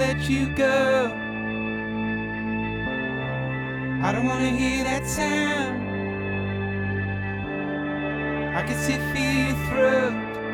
let you go. I don't wanna hear that sound. I can see feel your throat.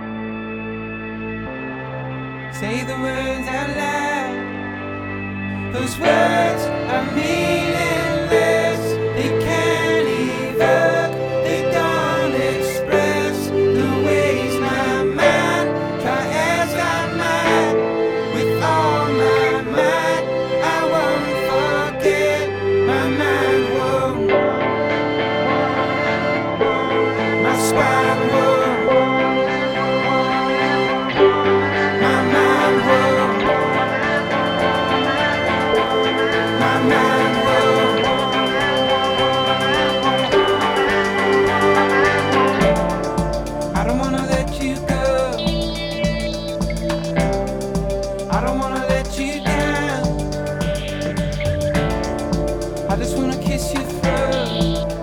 Say the words out loud. Those words are meaningless. They can't evoke, they don't express the ways my mind try as I might. With all my might, I won't forget. My mind won't, my spine won't, my mind won't, my mind won't. I don't wanna let you go. I don't wanna let you down. I just wanna kiss your throat.